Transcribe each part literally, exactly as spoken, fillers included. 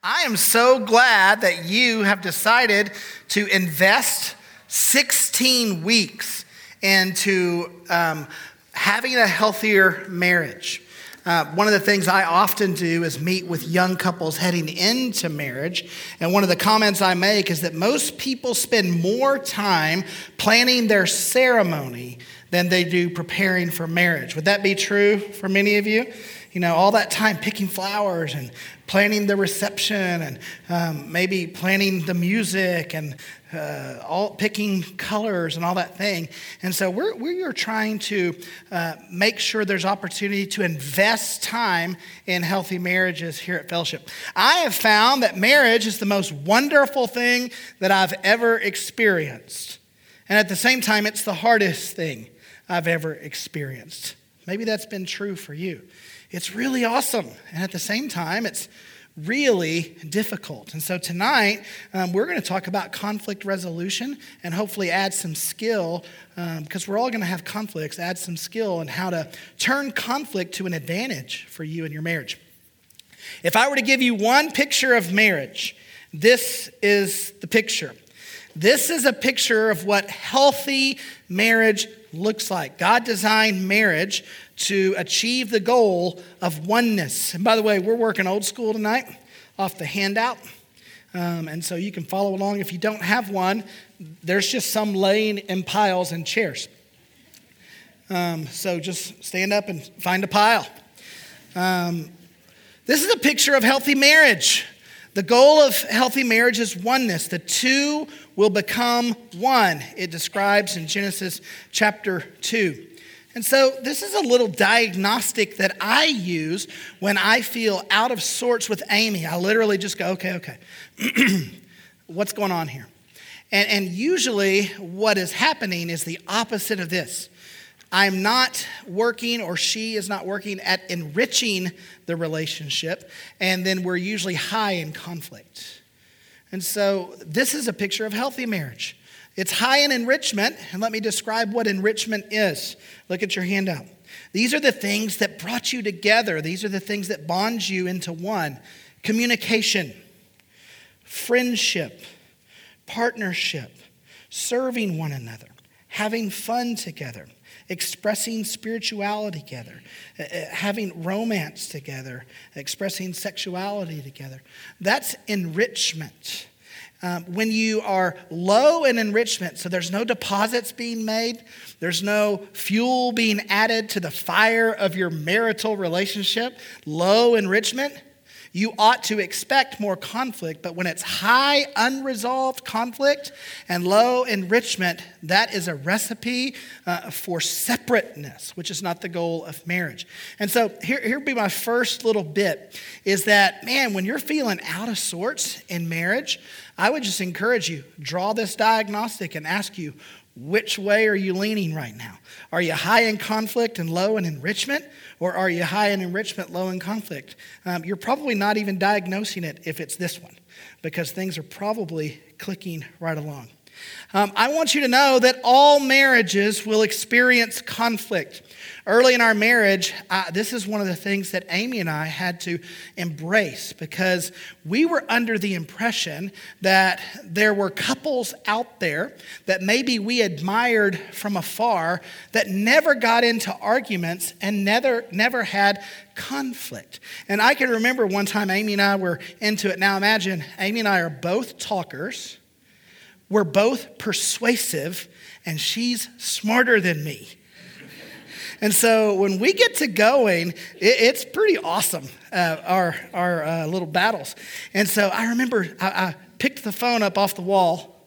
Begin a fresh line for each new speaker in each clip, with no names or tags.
I am so glad that you have decided to invest sixteen weeks into um, having a healthier marriage. Uh, one of the things I often do is meet with young couples heading into marriage. And one of the comments I make is that most people spend more time planning their ceremony than they do preparing for marriage. Would that be true for many of you? You know, all that time picking flowers and planning the reception and um, maybe planning the music and uh, all picking colors and all that thing. And so we're we are trying to uh, make sure there's opportunity to invest time in healthy marriages here at Fellowship. I have found that marriage is the most wonderful thing that I've ever experienced. And at the same time, it's the hardest thing I've ever experienced. Maybe that's been true for you. It's really awesome. And at the same time, it's really difficult. And so tonight, um, we're going to talk about conflict resolution and hopefully add some skill, um, because we're all going to have conflicts, add some skill in how to turn conflict to an advantage for you and your marriage. If I were to give you one picture of marriage, this is the picture. This is a picture of what healthy marriage looks like. God designed marriage to achieve the goal of oneness. And by the way, we're working old school tonight off the handout. Um, and so you can follow along. If you don't have one, there's just some laying in piles and chairs. Um, so just stand up and find a pile. Um, this is a picture of healthy marriage. The goal of healthy marriage is oneness. The two will become one. It describes in Genesis chapter two. And so this is a little diagnostic that I use when I feel out of sorts with Amy. I literally just go, okay, okay, what's going on here? And, and usually what is happening is the opposite of this. I'm not working, or she is not working at enriching the relationship, and then we're usually high in conflict. And so this is a picture of healthy marriage. It's high in enrichment, and let me describe what enrichment is. Look at your handout. These are the things that brought you together. These are the things that bond you into one. Communication, friendship, partnership, serving one another, having fun together, expressing spirituality together, uh, having romance together, expressing sexuality together. That's enrichment. Um, when you are low in enrichment, so there's no deposits being made, there's no fuel being added to the fire of your marital relationship, low enrichment, you ought to expect more conflict. But when it's high unresolved conflict and low enrichment, that is a recipe uh, for separateness, which is not the goal of marriage. And so here, here would be my first little bit, is that, man, when you're feeling out of sorts in marriage, I would just encourage you, draw this diagnostic and ask you, which way are you leaning right now? Are you high in conflict and low in enrichment? Or are you high in enrichment, low in conflict? Um, you're probably not even diagnosing it if it's this one, because things are probably clicking right along. Um, I want you to know that all marriages will experience conflict. Early in our marriage, uh, this is one of the things that Amy and I had to embrace, because we were under the impression that there were couples out there that maybe we admired from afar that never got into arguments and never, never had conflict. And I can remember one time Amy and I were into it. Now imagine, Amy and I are both talkers. We're both persuasive, and she's smarter than me. And so when we get to going, it, it's pretty awesome, uh, our, our uh, little battles. And so I remember I, I picked the phone up off the wall,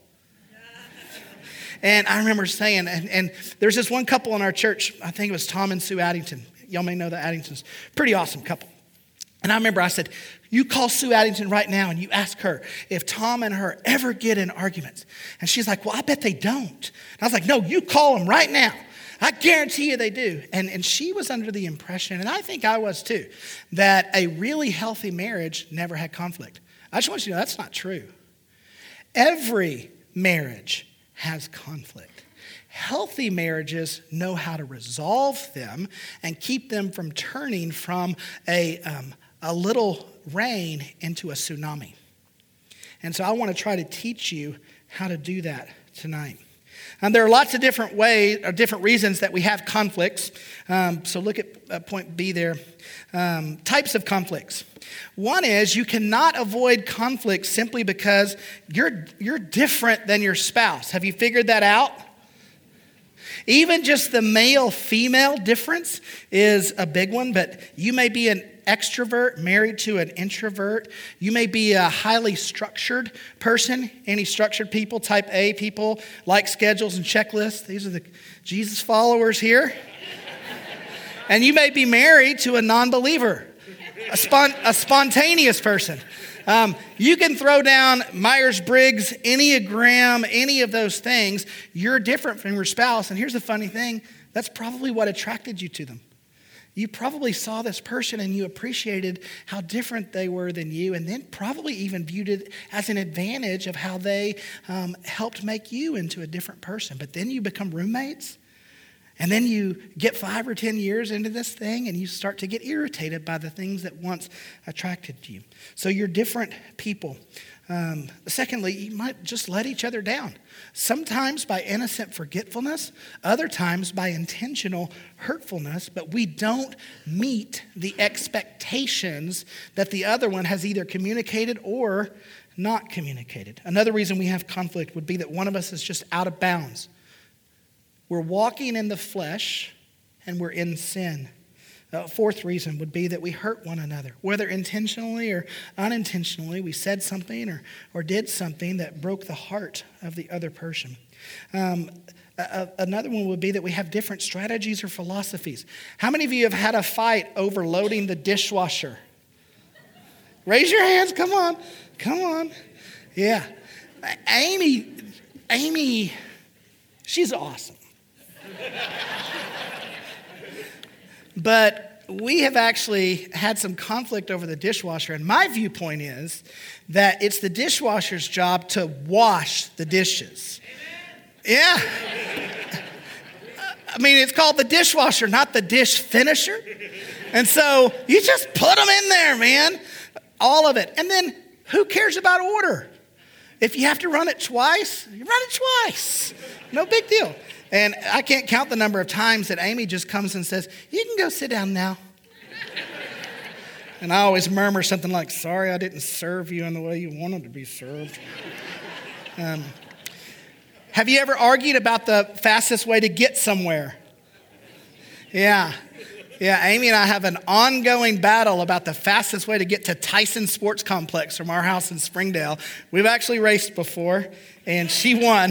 and I remember saying, and, and there's this one couple in our church, I think it was Tom and Sue Addington. Y'all may know the Addingtons. Pretty awesome couple. And I remember I said, you call Sue Addington right now and you ask her if Tom and her ever get in arguments. And she's like, well, I bet they don't. And I was like, no, you call them right now. I guarantee you they do. And, and she was under the impression, and I think I was too, that a really healthy marriage never had conflict. I just want you to know that's not true. Every marriage has conflict. Healthy marriages know how to resolve them and keep them from turning from a, um, a little rain into a tsunami. And so I want to try to teach you how to do that tonight. And there are lots of different ways or different reasons that we have conflicts. Um, so look at uh, point B there. Um, types of conflicts. One is you cannot avoid conflict simply because you're you're different than your spouse. Have you figured that out? Even just the male-female difference is a big one, but you may be an extrovert married to an introvert. You may be a highly structured person. Any structured people, type A people, like schedules and checklists. These are the Jesus followers here. And you may be married to a non-believer, a, spon- a spontaneous person. Um, you can throw down Myers-Briggs, Enneagram, any of those things. You're different from your spouse. And here's the funny thing. That's probably what attracted you to them. You probably saw this person and you appreciated how different they were than you, and then probably even viewed it as an advantage of how they um, helped make you into a different person. But then you become roommates, and then you get five or ten years into this thing and you start to get irritated by the things that once attracted you. So you're different people. Um, secondly, you might just let each other down. Sometimes by innocent forgetfulness, other times by intentional hurtfulness, but we don't meet the expectations that the other one has either communicated or not communicated. Another reason we have conflict would be that one of us is just out of bounds. We're walking in the flesh and we're in sin. A fourth reason would be that we hurt one another, whether intentionally or unintentionally. We said something or, or did something that broke the heart of the other person. Um, a, another one would be that we have different strategies or philosophies. How many of you have had a fight over loading the dishwasher? Raise your hands. Come on. Come on. Yeah. Amy, Amy, she's awesome. But we have actually had some conflict over the dishwasher, and my viewpoint is that it's the dishwasher's job to wash the dishes. Yeah. I mean, it's called the dishwasher, not the dish finisher. And so you just put them in there, man. All of it. And then who cares about order? If you have to run it twice, you run it twice. No big deal. And I can't count the number of times that Amy just comes and says, you can go sit down now. And I always murmur something like, sorry, I didn't serve you in the way you wanted to be served. Um, have you ever argued about the fastest way to get somewhere? Yeah. Yeah, Amy and I have an ongoing battle about the fastest way to get to Tyson Sports Complex from our house in Springdale. We've actually raced before, and she won.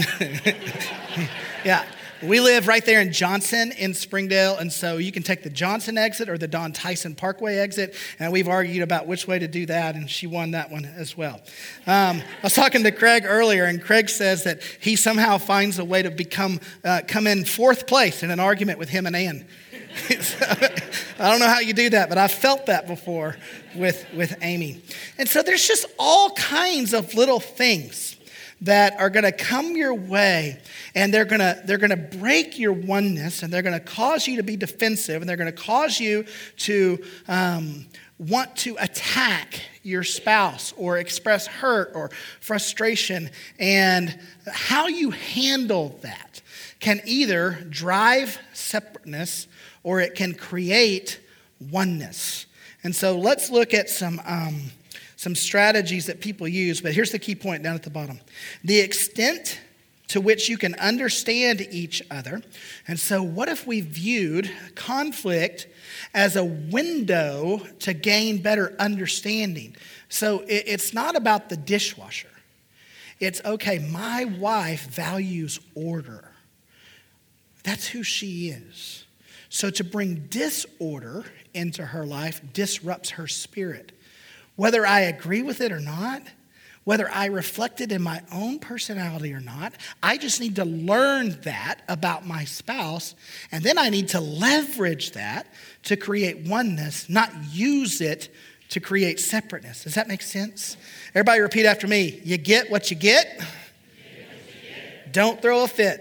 Yeah. We live right there in Johnson in Springdale, and so you can take the Johnson exit or the Don Tyson Parkway exit, and we've argued about which way to do that, and she won that one as well. Um, I was talking to Craig earlier, and Craig says that he somehow finds a way to become uh, come in fourth place in an argument with him and Ann. So, I don't know how you do that, but I've felt that before with, with Amy. And so there's just all kinds of little things that are going to come your way, and they're going to they're going to break your oneness, and they're going to cause you to be defensive, and they're going to cause you to um, want to attack your spouse or express hurt or frustration. And how you handle that can either drive separateness or it can create oneness. And so let's look at some um, some strategies that people use, but here's the key point down at the bottom. The extent to which you can understand each other. And so what if we viewed conflict as a window to gain better understanding? So it's not about the dishwasher. It's, okay, my wife values order. That's who she is. So to bring disorder into her life disrupts her spirit. Whether I agree with it or not, whether I reflect it in my own personality or not, I just need to learn that about my spouse, and then I need to leverage that to create oneness, not use it to create separateness. Does that make sense? Everybody repeat after me. You get what you get. You get, what you get. Don't throw a fit.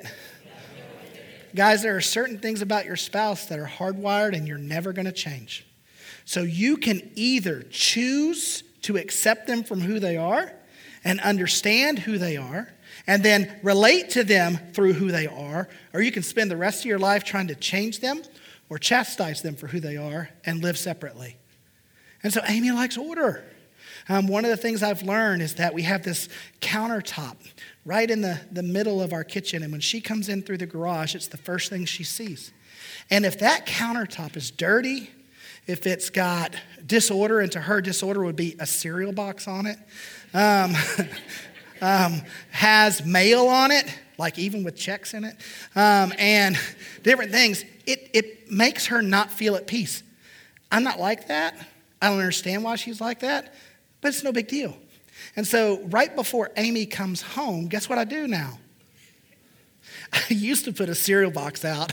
Guys, there are certain things about your spouse that are hardwired and you're never going to change. So you can either choose to accept them from who they are and understand who they are and then relate to them through who they are, or you can spend the rest of your life trying to change them or chastise them for who they are and live separately. And so Amy likes order. Um, one of the things I've learned is that we have this countertop right in the, the middle of our kitchen. And when she comes in through the garage, it's the first thing she sees. And if that countertop is dirty, if it's got disorder, and to her disorder would be a cereal box on it, um, um, has mail on it, like even with checks in it, um, and different things, it, it makes her not feel at peace. I'm not like that. I don't understand why she's like that, but it's no big deal. And so right before Amy comes home, guess what I do now? I used to put a cereal box out,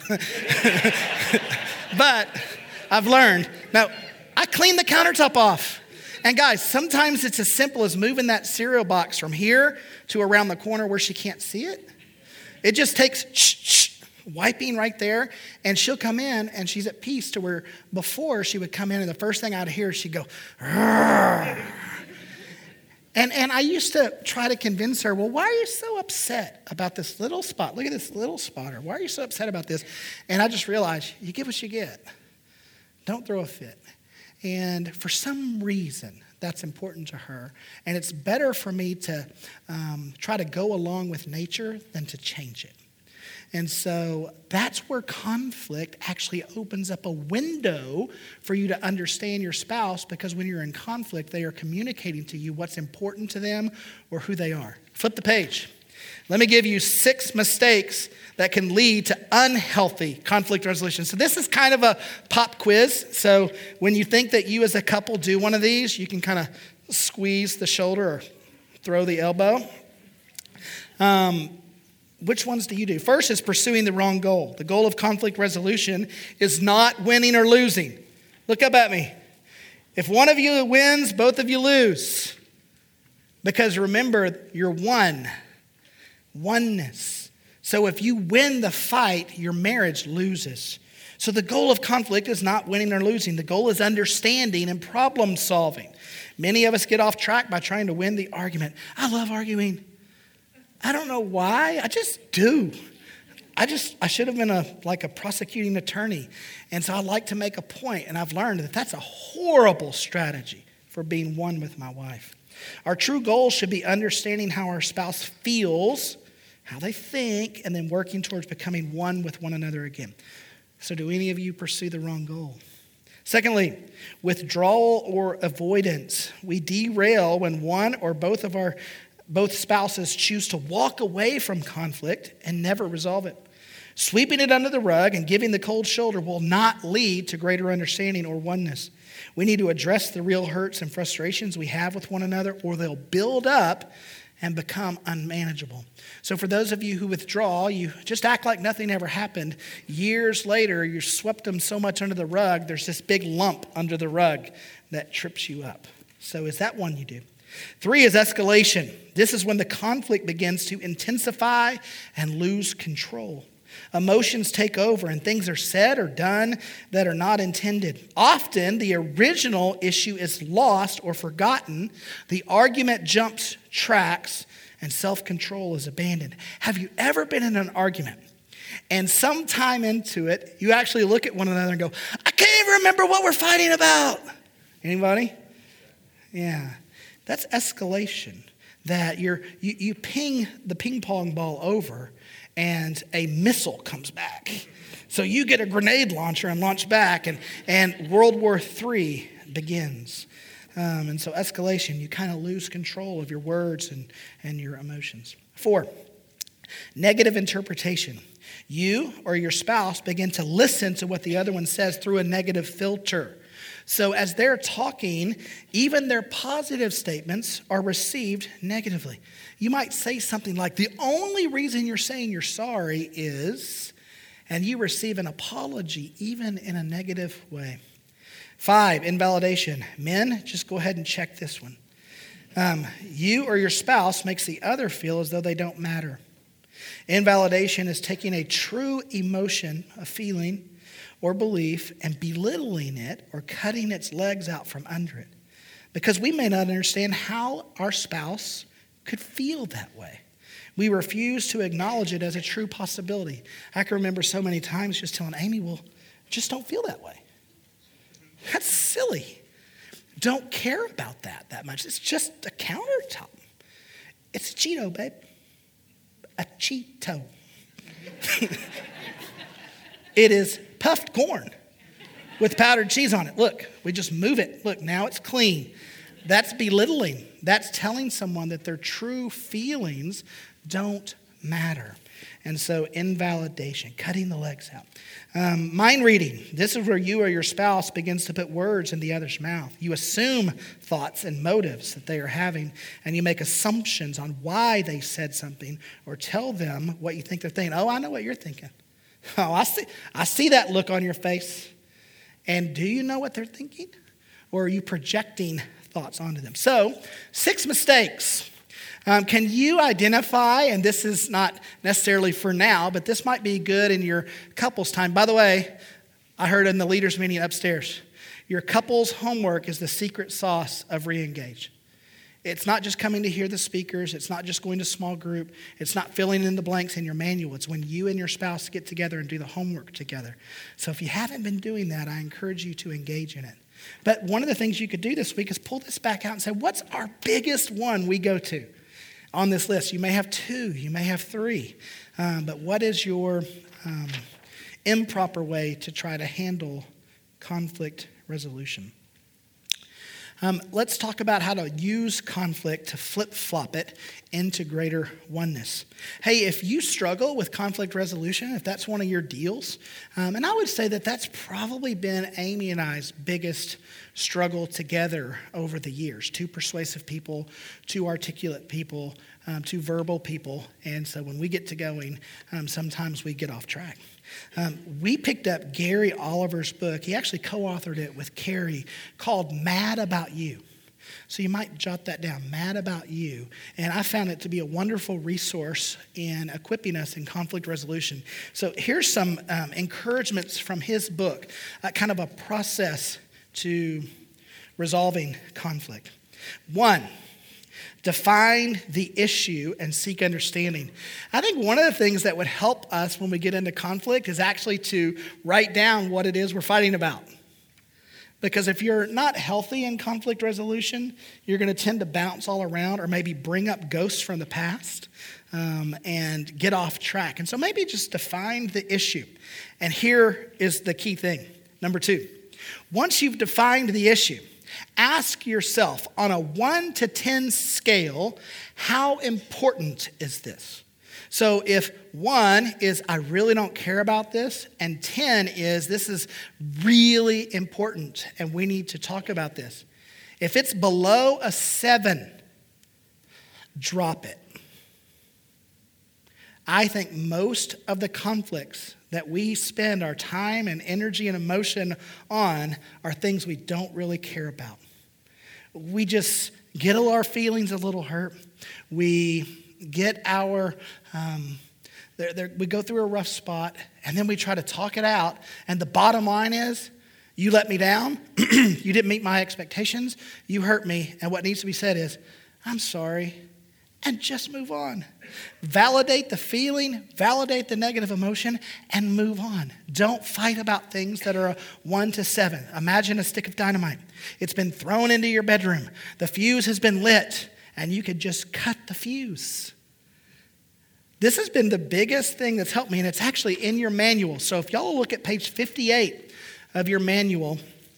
but I've learned. Now, I clean the countertop off. And guys, sometimes it's as simple as moving that cereal box from here to around the corner where she can't see it. It just takes shh, shh, wiping right there, and she'll come in and she's at peace, to where before she would come in and the first thing I'd hear, she'd go, Rrr. And and I used to try to convince her, well, why are you so upset about this little spot? Look at this little spotter. Why are you so upset about this? And I just realized, you get what you get. Don't throw a fit. And for some reason, that's important to her. And it's better for me to um, try to go along with nature than to change it. And so that's where conflict actually opens up a window for you to understand your spouse, because when you're in conflict, they are communicating to you what's important to them or who they are. Flip the page. Let me give you six mistakes that can lead to unhealthy conflict resolution. So this is kind of a pop quiz. So when you think that you as a couple do one of these, you can kind of squeeze the shoulder or throw the elbow. Um, which ones do you do? First is pursuing the wrong goal. The goal of conflict resolution is not winning or losing. Look up at me. If one of you wins, both of you lose. Because remember, you're one. Oneness. So if you win the fight, your marriage loses. So the goal of conflict is not winning or losing. The goal is understanding and problem solving. Many of us get off track by trying to win the argument. I love arguing. I don't know why. I just do. I just, I should have been a like a prosecuting attorney. And so I like to make a point, and I've learned that that's a horrible strategy for being one with my wife. Our true goal should be understanding how our spouse feels, how they think, and then working towards becoming one with one another again. So do any of you pursue the wrong goal? Secondly, withdrawal or avoidance. We derail when one or both of our both spouses choose to walk away from conflict and never resolve it. Sweeping it under the rug and giving the cold shoulder will not lead to greater understanding or oneness. We need to address the real hurts and frustrations we have with one another, or they'll build up and become unmanageable. So for those of you who withdraw, you just act like nothing ever happened. Years later, you swept them so much under the rug, there's this big lump under the rug that trips you up. So is that one you do? Three is escalation. This is when the conflict begins to intensify and lose control. Emotions take over and things are said or done that are not intended. Often the original issue is lost or forgotten. The argument jumps tracks and self-control is abandoned. Have you ever been in an argument and sometime into it, you actually look at one another and go, I can't even remember what we're fighting about? Anybody? Yeah. That's escalation. That you're, you, you ping the ping pong ball over and a missile comes back. So you get a grenade launcher and launch back, and, and World War Three begins. Um, and so escalation, you kind of lose control of your words and, and your emotions. Four, negative interpretation. You or your spouse begin to listen to what the other one says through a negative filter. So as they're talking, even their positive statements are received negatively. You might say something like, the only reason you're saying you're sorry is, and you receive an apology even in a negative way. Five, invalidation. Men, just go ahead and check this one. Um, you or your spouse makes the other feel as though they don't matter. Invalidation is taking a true emotion, a feeling, or belief and belittling it or cutting its legs out from under it. because we may not understand how our spouse could feel that way. We refuse to acknowledge it as a true possibility. I can remember so many times just telling Amy, well, just don't feel that way. That's silly. Don't care about that that much. It's just a countertop. It's a Cheeto, babe. A Cheeto. It is puffed corn with powdered cheese on it. Look, we just move it. Look, now it's clean. That's belittling. That's telling someone that their true feelings don't matter. And so invalidation, cutting the legs out. Um, mind reading. This is where you or your spouse begins to put words in the other's mouth. You assume thoughts and motives that they are having, and you make assumptions on why they said something, or tell them what you think they're thinking. Oh, I know what you're thinking. Oh, I see, I see that look on your face. And do you know what they're thinking? Or are you projecting thoughts onto them? So, six mistakes. Um, can you identify, and this is not necessarily for now, but this might be good in your couples time. By the way, I heard in the leaders meeting upstairs, your couples homework is the secret sauce of Reengage. It's not just coming to hear the speakers. It's not just going to small group. It's not filling in the blanks in your manual. It's when you and your spouse get together and do the homework together. So if you haven't been doing that, I encourage you to engage in it. But one of the things you could do this week is pull this back out and say, what's our biggest one we go to on this list? You may have two, you may have three, um, but what is your um, improper way to try to handle conflict resolution? Um, let's talk about how to use conflict to flip-flop it into greater oneness. Hey, if you struggle with conflict resolution, if that's one of your deals, um, and I would say that that's probably been Amy and I's biggest struggle together over the years. Two persuasive people, two articulate people, um, two verbal people, and so when we get to going, um, sometimes we get off track. Um, we picked up Gary Oliver's book. He actually co-authored it with Carrie, called Mad About You. So you might jot that down, Mad About You. And I found it to be a wonderful resource in equipping us in conflict resolution. So here's some um, encouragements from his book, uh, kind of a process to resolving conflict. One, define the issue and seek understanding. I think one of the things that would help us when we get into conflict is actually to write down what it is we're fighting about. Because if you're not healthy in conflict resolution, you're going to tend to bounce all around or maybe bring up ghosts from the past um, and get off track. And so maybe just define the issue. And here is the key thing. Number two, once you've defined the issue, ask yourself on a one to ten scale, how important is this? So if one is, I really don't care about this, and ten is, this is really important and we need to talk about this. If it's below a seven, drop it. I think most of the conflicts that we spend our time and energy and emotion on are things we don't really care about. We just get our feelings a little hurt. We get our, um, they're, they're, we go through a rough spot, and then we try to talk it out. And the bottom line is, you let me down. You didn't meet my expectations. You hurt me. And what needs to be said is, I'm sorry. And just move on. Validate the feeling, validate the negative emotion, and move on. Don't fight about things that are a one to seven. Imagine a stick of dynamite. It's been thrown into your bedroom. The fuse has been lit, and you could just cut the fuse. This has been the biggest thing that's helped me, and it's actually in your manual. So if y'all look at page fifty-eight of your manual,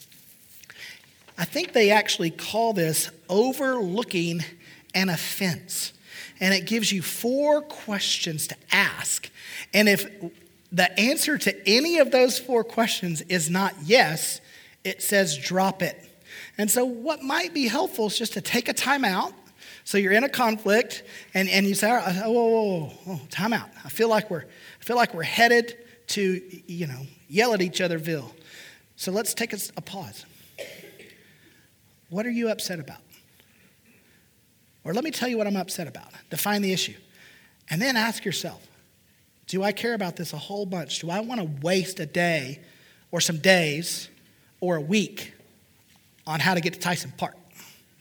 I think they actually call this overlooking an offense. And it gives you four questions to ask. And if the answer to any of those four questions is not yes, it says drop it. And so what might be helpful is just to take a time out. So you're in a conflict and, and you say, oh, whoa, whoa, whoa, whoa, time out. I feel like we're I feel like we're headed to, you know, yell at each otherville. So let's take a, a pause. What are you upset about? Or let me tell you what I'm upset about. Define the issue. And then ask yourself, do I care about this a whole bunch? Do I want to waste a day or some days or a week on how to get to Tyson Park?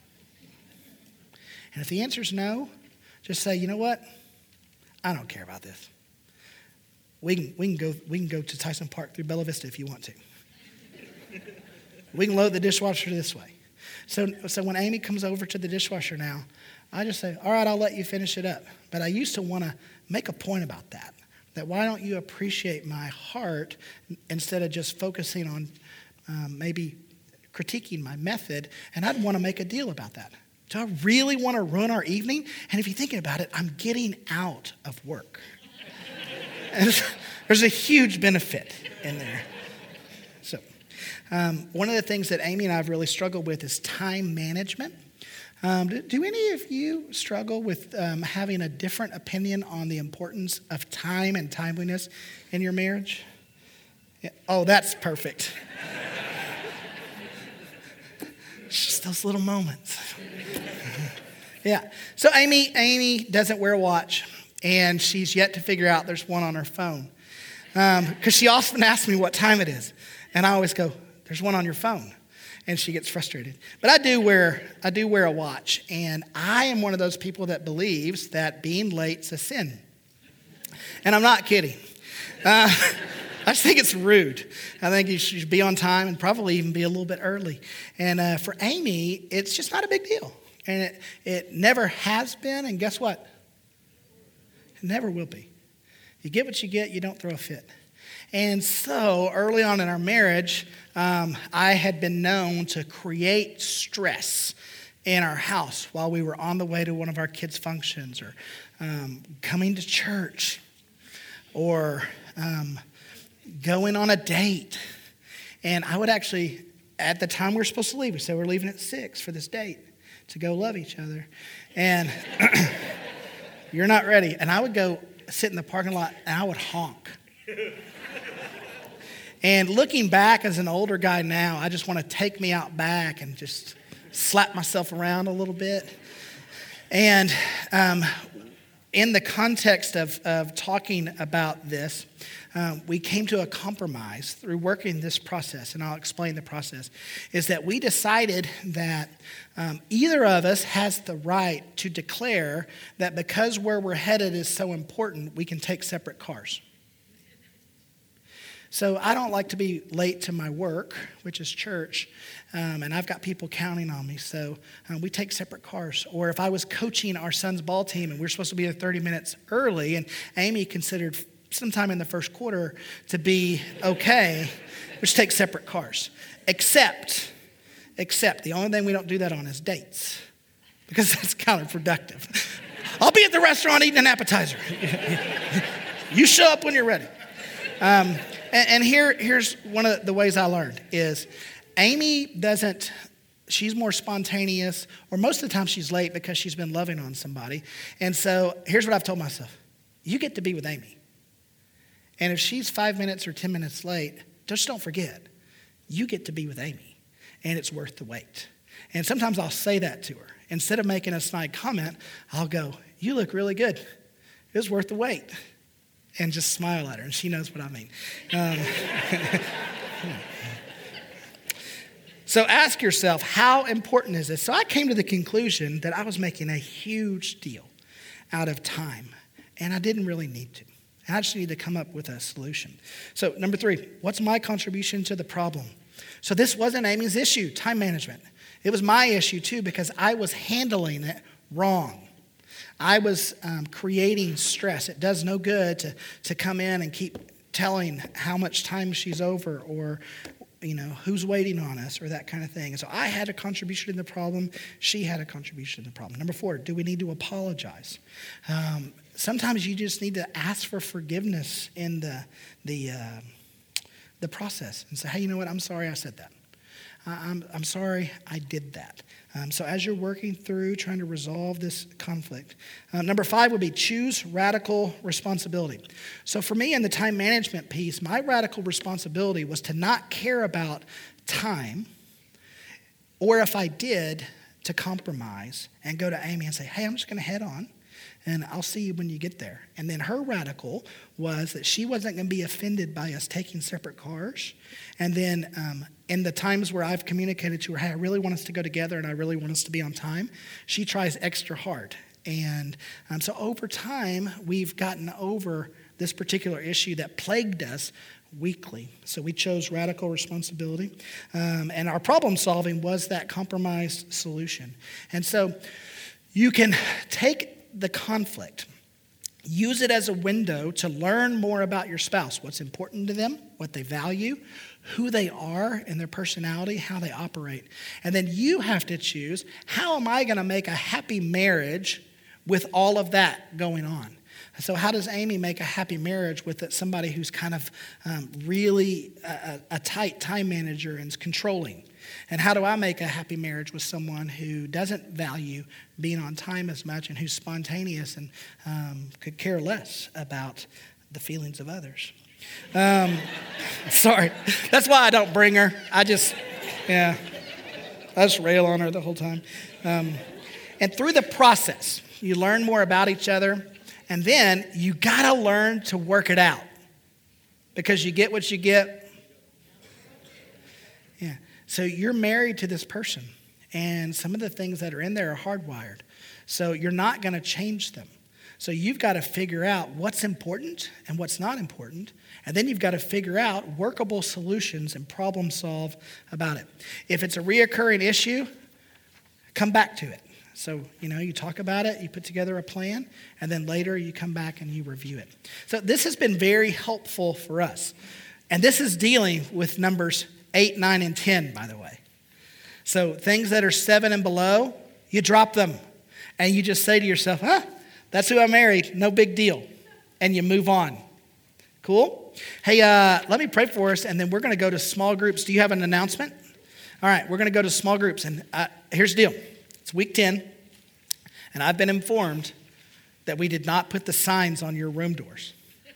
And if the answer is no, just say, you know what? I don't care about this. We can, we can go we can go to Tyson Park through Bella Vista if you want to. We can load the dishwasher this way. So, so when Amy comes over to the dishwasher now, I just say, all right, I'll let you finish it up. But I used to want to make a point about that. That why don't you appreciate my heart instead of just focusing on um, maybe critiquing my method? And I'd want to make a deal about that. Do I really want to ruin our evening? And if you're thinking about it, I'm getting out of work. And there's a huge benefit in there. So um, one of the things that Amy and I have really struggled with is time management. Um, do, do any of you struggle with um, having a different opinion on the importance of time and timeliness in your marriage? Yeah. Oh, that's perfect. Just those little moments. Yeah. So Amy, Amy doesn't wear a watch, and she's yet to figure out there's one on her phone. Because um, she often asks me what time it is, and I always go, "There's one on your phone," and she gets frustrated. But I do wear I do wear a watch, and I am one of those people that believes that being late's a sin, and I'm not kidding. Uh, I just think it's rude. I think you should be on time and probably even be a little bit early. And uh, for Amy, it's just not a big deal. And it, it never has been, and guess what? It never will be. You get what you get, you don't throw a fit. And so early on in our marriage, um, I had been known to create stress in our house while we were on the way to one of our kids' functions or um, coming to church or um, going on a date. And I would actually, at the time we were supposed to leave, we said we're leaving at six for this date to go love each other. And you're not ready. And I would go sit in the parking lot and I would honk. And looking back as an older guy now, I just want to take me out back and just slap myself around a little bit. And um, in the context of, of talking about this, um, we came to a compromise through working this process, and I'll explain the process, is that we decided that um, either of us has the right to declare that because where we're headed is so important, we can take separate cars. So I don't like to be late to my work, which is church, um, and I've got people counting on me, so um, we take separate cars. Or if I was coaching our son's ball team and we we're supposed to be there thirty minutes early, and Amy considered sometime in the first quarter to be okay, we just take separate cars. Except, except the only thing we don't do that on is dates, because that's counterproductive. I'll be at the restaurant eating an appetizer. You show up when you're ready. Um, and, and here, here's one of the ways I learned is Amy doesn't, she's more spontaneous, or most of the time she's late because she's been loving on somebody. And so here's what I've told myself. You get to be with Amy. And if she's five minutes or ten minutes late, just don't forget, you get to be with Amy, and it's worth the wait. And sometimes I'll say that to her. Instead of making a snide comment, I'll go, you look really good. It was worth the wait. And just smile at her, and she knows what I mean. Um, so ask yourself, how important is this? So I came to the conclusion that I was making a huge deal out of time, and I didn't really need to. I just need to come up with a solution. So number three, what's my contribution to the problem? So this wasn't Amy's issue, time management. It was my issue too, because I was handling it wrong. I was um, creating stress. It does no good to, to come in and keep telling how much time she's over or, you know, who's waiting on us or that kind of thing. And so I had a contribution in the problem. She had a contribution in the problem. Number four, do we need to apologize? Um, sometimes you just need to ask for forgiveness in the, the, uh, the process and say, hey, you know what? I'm sorry I said that. I'm, I'm sorry I did that. Um, so as you're working through trying to resolve this conflict. Uh, number five would be choose radical responsibility. So for me in the time management piece, my radical responsibility was to not care about time, or if I did, to compromise and go to Amy and say, hey, I'm just going to head on and I'll see you when you get there. And then her radical was that she wasn't going to be offended by us taking separate cars. And then um, in the times where I've communicated to her, hey, I really want us to go together and I really want us to be on time, she tries extra hard. And um, so over time, we've gotten over this particular issue that plagued us weekly. So we chose radical responsibility. Um, and our problem solving was that compromised solution. And so you can take the conflict, use it as a window to learn more about your spouse, what's important to them, what they value, who they are and their personality, how they operate. And then you have to choose, how am I going to make a happy marriage with all of that going on? So how does Amy make a happy marriage with somebody who's kind of um, really a, a tight time manager and is controlling? And how do I make a happy marriage with someone who doesn't value being on time as much and who's spontaneous and um, could care less about the feelings of others? Um, sorry. That's why I don't bring her. I just, yeah, I just rail on her the whole time. Um, and through the process, you learn more about each other. And then you got to learn to work it out because you get what you get. Yeah. So you're married to this person, and some of the things that are in there are hardwired. So you're not going to change them. So you've got to figure out what's important and what's not important. And then you've got to figure out workable solutions and problem solve about it. If it's a reoccurring issue, come back to it. So, you know, you talk about it, you put together a plan, and then later you come back and you review it. So this has been very helpful for us. And this is dealing with numbers eight, nine, and ten, by the way. So things that are seven and below, you drop them. And you just say to yourself, huh, that's who I married, no big deal. And you move on. Cool? Hey, uh, let me pray for us, and then we're going to go to small groups. Do you have an announcement? All right, we're going to go to small groups. And uh, here's the deal. It's week ten, and I've been informed that we did not put the signs on your room doors.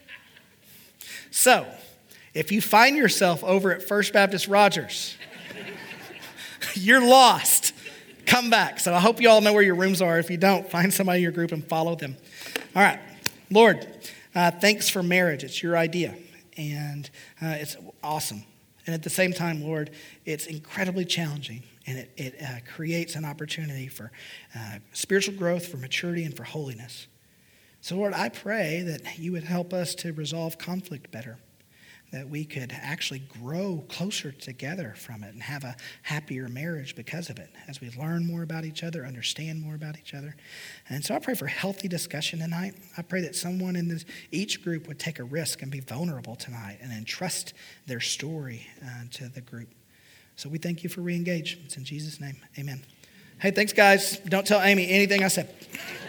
So, if you find yourself over at First Baptist Rogers, you're lost. Come back. So I hope you all know where your rooms are. If you don't, find somebody in your group and follow them. All right. Lord, uh, thanks for marriage. It's your idea, and uh, it's awesome. And at the same time, Lord, it's incredibly challenging. And it, it uh, creates an opportunity for uh, spiritual growth, for maturity, and for holiness. So, Lord, I pray that you would help us to resolve conflict better, that we could actually grow closer together from it and have a happier marriage because of it, as we learn more about each other, understand more about each other. And so I pray for healthy discussion tonight. I pray that someone in this, each group would take a risk and be vulnerable tonight and entrust their story uh, to the group. So we thank you for re-engage. It's in Jesus' name. Amen. Hey, thanks, guys. Don't tell Amy anything I said.